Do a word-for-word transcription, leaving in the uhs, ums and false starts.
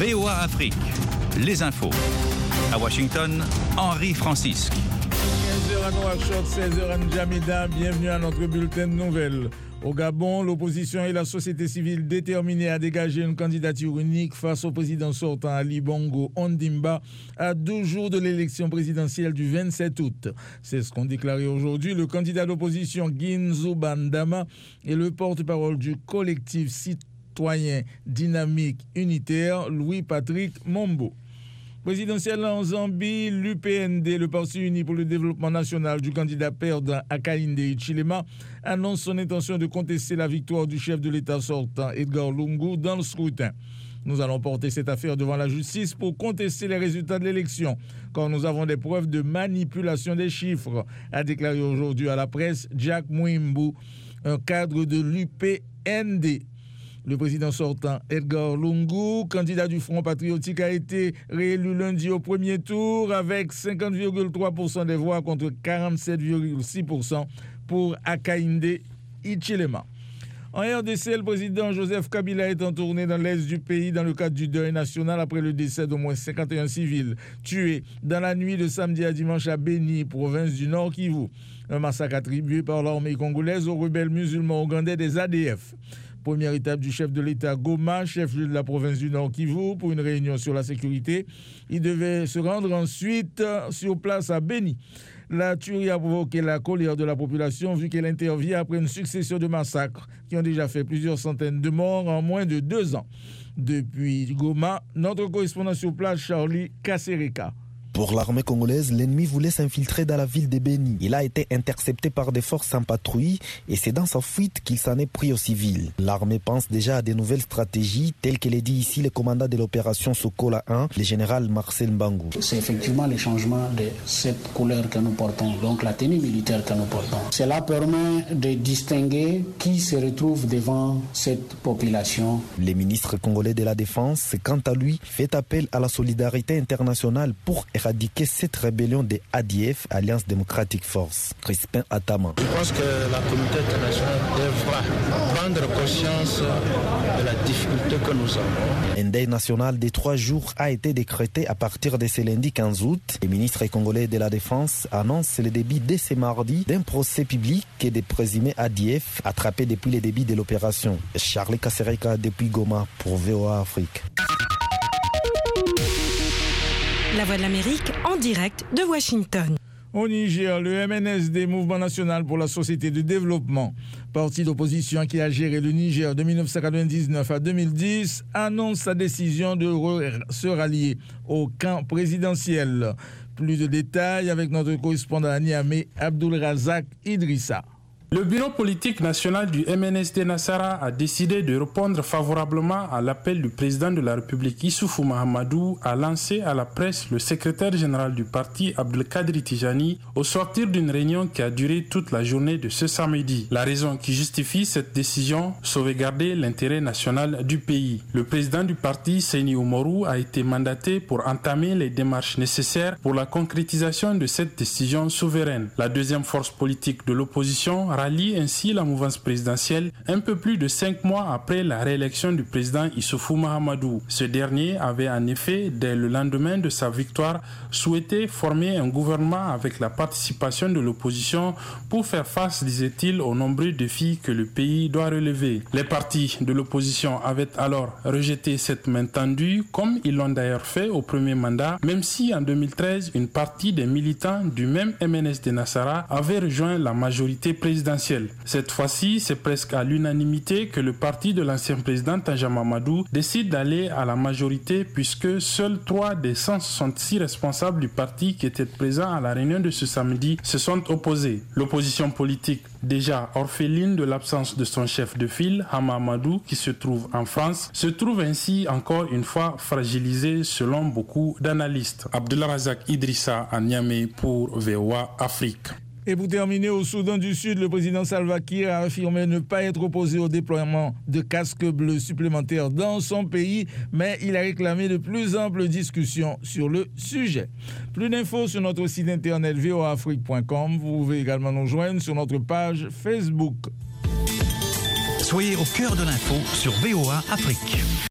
V O A Afrique, les infos. À Washington, Henri Francisque. quinze heures à Nouakchott, seize heures à N'Djamena. Bienvenue à notre bulletin de nouvelles. Au Gabon, l'opposition et la société civile déterminée à dégager une candidature unique face au président sortant Ali Bongo Ondimba à deux jours de l'élection présidentielle du vingt-sept août. C'est ce qu'ont déclaré aujourd'hui le candidat d'opposition Ginzo Bandama et le porte-parole du collectif citoyen dynamique unitaire Louis-Patrick Mombo. Présidentielle en Zambie, l'U P N D, le Parti uni pour le développement national du candidat perdant Hakainde Hichilema, annonce son intention de contester la victoire du chef de l'État sortant Edgar Lungu dans le scrutin. Nous allons porter cette affaire devant la justice pour contester les résultats de l'élection, car nous avons des preuves de manipulation des chiffres, a déclaré aujourd'hui à la presse Jack Mwimbu, un cadre de l'U P N D. Le président sortant, Edgar Lungu, candidat du Front patriotique, a été réélu lundi au premier tour avec cinquante virgule trois pour cent des voix contre quarante-sept virgule six pour cent pour Hakainde Hichilema. En R D C, le président Joseph Kabila est en tournée dans l'est du pays dans le cadre du deuil national après le décès d'au moins cinquante et un civils tués dans la nuit de samedi à dimanche à Beni, province du Nord Kivu. Un massacre attribué par l'armée congolaise aux rebelles musulmans ougandais des A D F. Première étape du chef de l'État Goma, chef-lieu de la province du Nord Kivu, pour une réunion sur la sécurité. Il devait se rendre ensuite sur place à Beni. La tuerie a provoqué la colère de la population vu qu'elle intervient après une succession de massacres qui ont déjà fait plusieurs centaines de morts en moins de deux ans. Depuis Goma, notre correspondant sur place, Charlie Kasereka. Pour l'armée congolaise, l'ennemi voulait s'infiltrer dans la ville de Beni. Il a été intercepté par des forces en patrouille et c'est dans sa fuite qu'il s'en est pris aux civils. L'armée pense déjà à de nouvelles stratégies, telles que l'a dit ici le commandant de l'opération Sokola un, le général Marcel Mbangu. C'est effectivement le changement de cette couleur que nous portons, donc la tenue militaire que nous portons. Cela permet de distinguer qui se retrouve devant cette population. Le ministre congolais de la Défense, quant à lui, fait appel à la solidarité internationale pour éradiquer cette rébellion des A D F, Alliance démocratique force. Crispin Atama. Je pense que la communauté internationale devra prendre conscience de la difficulté que nous avons. Un deuil national de trois jours a été décrété à partir de ce lundi quinze août. Le ministre congolais de la Défense annonce le début dès ce mardi d'un procès public et des présumés A D F attrapés depuis le début de l'opération. Charlie Kasereka depuis Goma pour V O A Afrique. La Voix de l'Amérique en direct de Washington. Au Niger, le M N S D, Mouvement national pour la société de développement, parti d'opposition qui a géré le Niger de dix-neuf cent quatre-vingt-dix-neuf à deux mille dix, annonce sa décision de se rallier au camp présidentiel. Plus de détails avec notre correspondant à Niamey, Abdul Razak Idrissa. Le bureau politique national du M N S D Nassara a décidé de répondre favorablement à l'appel du président de la République Issoufou Mahamadou à lancer à la presse le secrétaire général du parti Abdelkader Tijani au sortir d'une réunion qui a duré toute la journée de ce samedi. La raison qui justifie cette décision, sauvegarder l'intérêt national du pays. Le président du parti, Seyni Oumarou, a été mandaté pour entamer les démarches nécessaires pour la concrétisation de cette décision souveraine. La deuxième force politique de l'opposition rallie ainsi la mouvance présidentielle un peu plus de cinq mois après la réélection du président Issoufou Mahamadou. Ce dernier avait en effet, dès le lendemain de sa victoire, souhaité former un gouvernement avec la participation de l'opposition pour faire face, disait-il, aux nombreux défis que le pays doit relever. Les partis de l'opposition avaient alors rejeté cette main tendue, comme ils l'ont d'ailleurs fait au premier mandat, même si en deux mille treize, une partie des militants du même M N S D Nassara avait rejoint la majorité présidentielle. Cette fois-ci, c'est presque à l'unanimité que le parti de l'ancien président Tanja Mamadou décide d'aller à la majorité puisque seuls trois des cent soixante-six responsables du parti qui étaient présents à la réunion de ce samedi se sont opposés. L'opposition politique, déjà orpheline de l'absence de son chef de file, Hama Amadou, qui se trouve en France, se trouve ainsi encore une fois fragilisée selon beaucoup d'analystes. Abdullah Razak Idrissa à Niamey pour V O A Afrique. Et pour terminer, au Soudan du Sud, le président Salva Kiir a affirmé ne pas être opposé au déploiement de casques bleus supplémentaires dans son pays, mais il a réclamé de plus amples discussions sur le sujet. Plus d'infos sur notre site internet v o a afrique point com. Vous pouvez également nous joindre sur notre page Facebook. Soyez au cœur de l'info sur V O A Afrique.